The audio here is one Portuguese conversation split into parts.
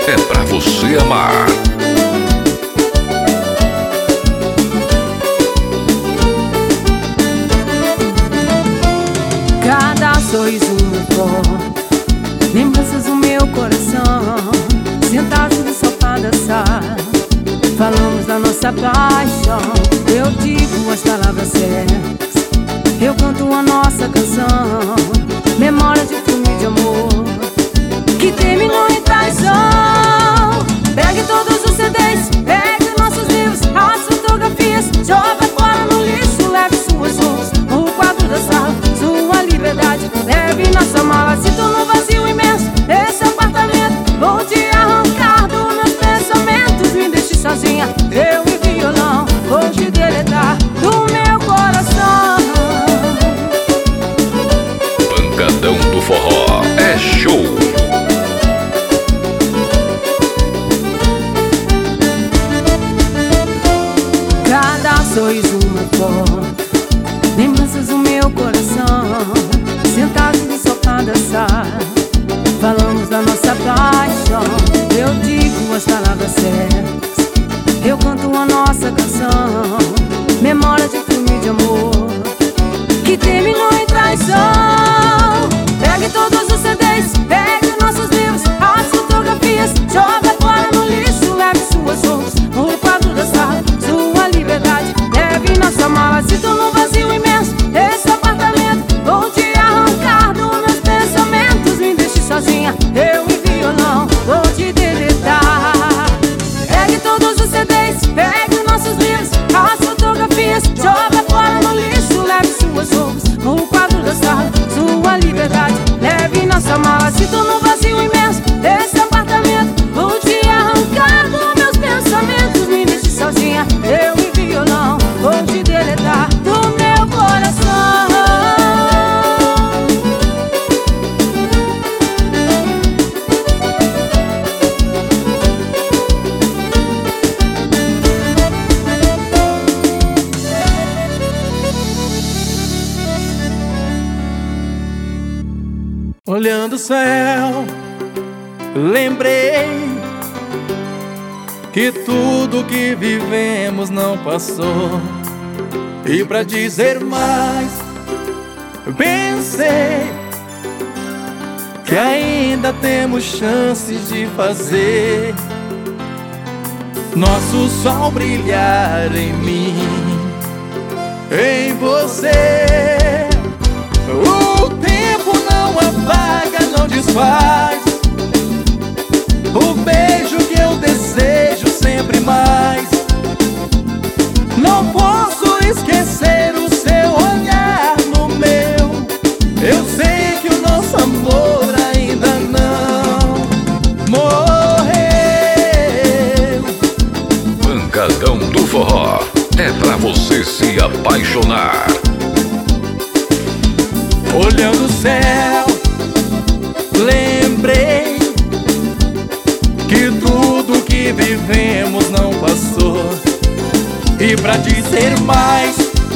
é pra você amar. Cada sorriso meu flor, lembranças do meu coração. Sentados no sofá dançar, falamos da nossa paixão. Eu digo as palavras certas, eu canto a nossa canção. Memória de filme de amor que terminou em traição. Pegue todos os CDs, pegue nossos livros, as fotografias, joga fora no lixo. Leve suas roupas, o quadro da sala, sua liberdade. Leve nossa mala, sinto no vazio imenso esse apartamento. Vou te arrancar dos meus pensamentos, me deixe sozinha, eu e violão. Vou te deletar do meu coração. Pancadão do Forró é show. Cada sorriso uma flor, lembranças do meu coração. Sentados no sofá dançar, falamos da nossa paixão. Eu digo as palavras certas, eu canto a nossa canção. Memória de filme de amor que terminou em traição. Pegue todos os CDs, pegue nossos livros, as fotografias, joga fora no lixo. Leve suas roupas, o quadro da sala, sua liberdade. Leve nossa mala, sinto no vazio imenso esse apartamento. Vou te arrancar dos meus pensamentos, me deixe sozinha, eu e violão. Vou te deletar. Pegue todos os CDs, pegue nossos livros, as fotografias, joga fora no lixo. Leve suas roupas, o quadro da sala, sua liberdade. Leve nossa mala, sinto no vazio imenso esse apartamento. Vou te arrancar dos meus pensamentos, me deixe sozinha, eu e violão. Vou te deletar do meu coração. Olhando o céu, lembrei que tudo que vivemos não passou. E pra dizer mais, pensei que ainda temos chances de fazer nosso sol brilhar em mim, em você. O tempo não apaga, não desfaz o beijo que eu desejo sempre mais. Não posso esquecer o seu olhar no meu. Eu sei que o nosso amor ainda não morreu. Pancadão do Forró é pra você se apaixonar. Olhando o céu, lembrei que tudo que vivemos não passou. E pra dizer mais,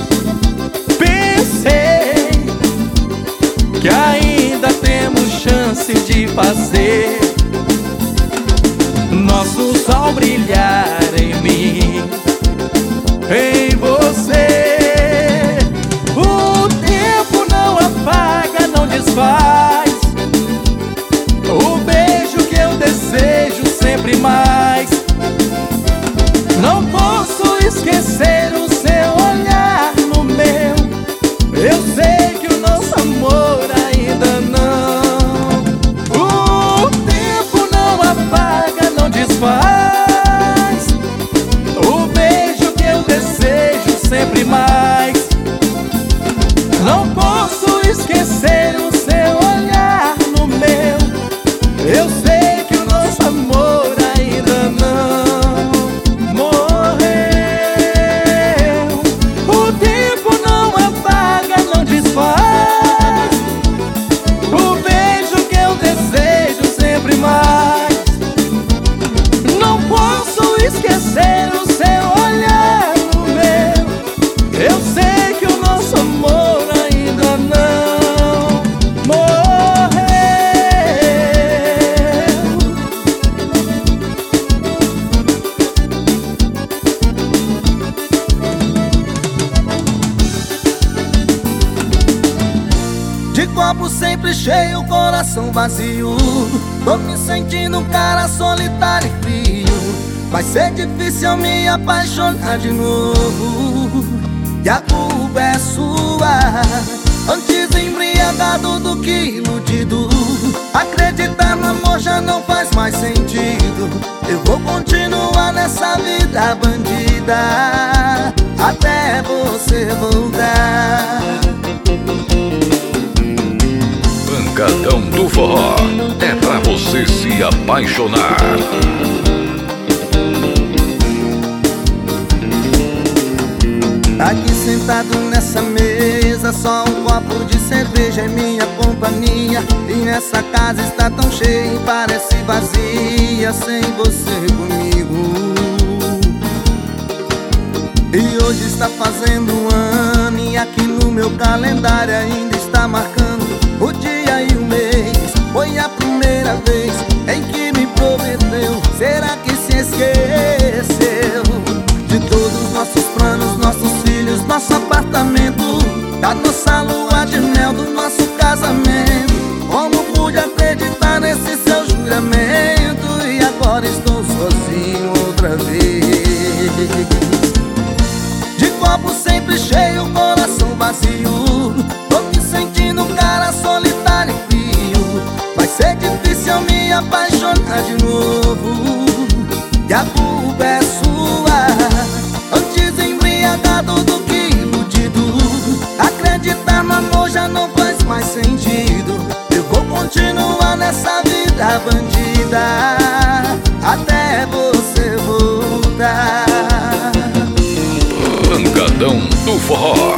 pensei que ainda temos chance de fazer nosso sol brilhar em mim, em você. O tempo não apaga, não desfaz o beijo que eu desejo sempre mais. Não posso esquecer o seu olhar no meu. Eu sei que o nosso amor ainda não. O tempo não apaga, não desfaz o beijo que eu desejo copo sempre cheio, coração vazio. Tô me sentindo um cara solitário e frio. Vai ser difícil eu me apaixonar de novo, e a culpa é sua. Antes embriagado do que iludido, acreditar no amor já não faz mais sentido. Eu vou continuar nessa vida bandida até você voltar. Pancadão do Forró é pra você se apaixonar. Aqui sentado nessa mesa, só um copo de cerveja é minha companhia. E nessa casa está tão cheia e parece vazia sem você comigo. E hoje está fazendo um ano, e aqui no meu calendário ainda está marcando o dia e o mês. Foi a primeira vez em que me prometeu. Será que se esqueceu de todos os nossos planos, nossos filhos, nosso apartamento, da nossa lua de mel, do nosso casamento? Como pude acreditar nesse seu juramento? E agora estou sozinho outra vez. De copo sempre cheio, coração vazio. Tô me sentindo um cara solitário e frio. Vai ser difícil eu me apaixonar de novo, e a culpa é sua. Antes embriagado do que iludido, acreditar no amor já não faz mais sentido. Eu vou continuar nessa vida bandida até você voltar. Pancadão do Forró.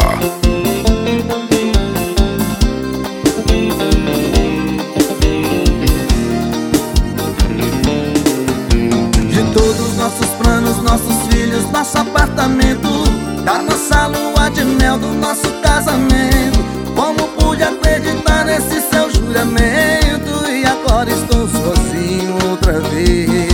De todos os nossos planos, nossos filhos, nosso apartamento, da nossa lua de mel, do nosso casamento. Como pude acreditar nesse seu juramento? E agora estou sozinho outra vez.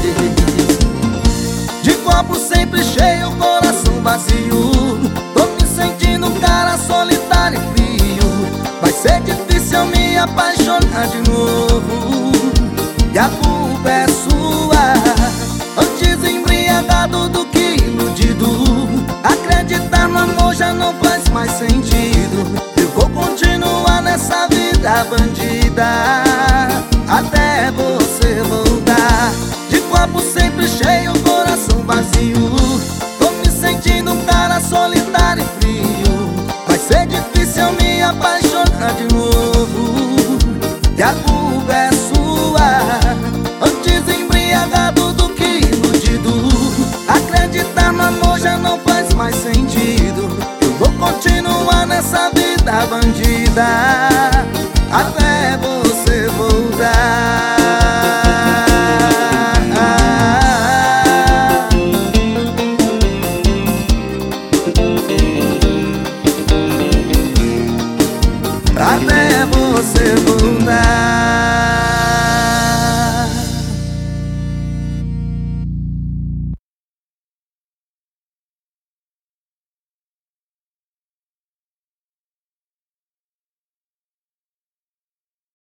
De copo sempre cheio, coração vazio. Tô me sentindo um cara solitário e frio. Vai ser difícil eu me apaixonar de novo, e a culpa é sua. Antes embriagado do que iludido, acreditar no amor já não faz mais sentido. Eu vou continuar nessa vida bandida até você voltar. De copo sempre cheio, coração vazio. Tô me sentindo um cara solitário e frio. Vai ser difícil eu me apaixonar de novo, e a culpa é sua. Antes embriagado do que iludido, acreditar no amor já não faz mais sentido. Eu vou continuar nessa vida bandida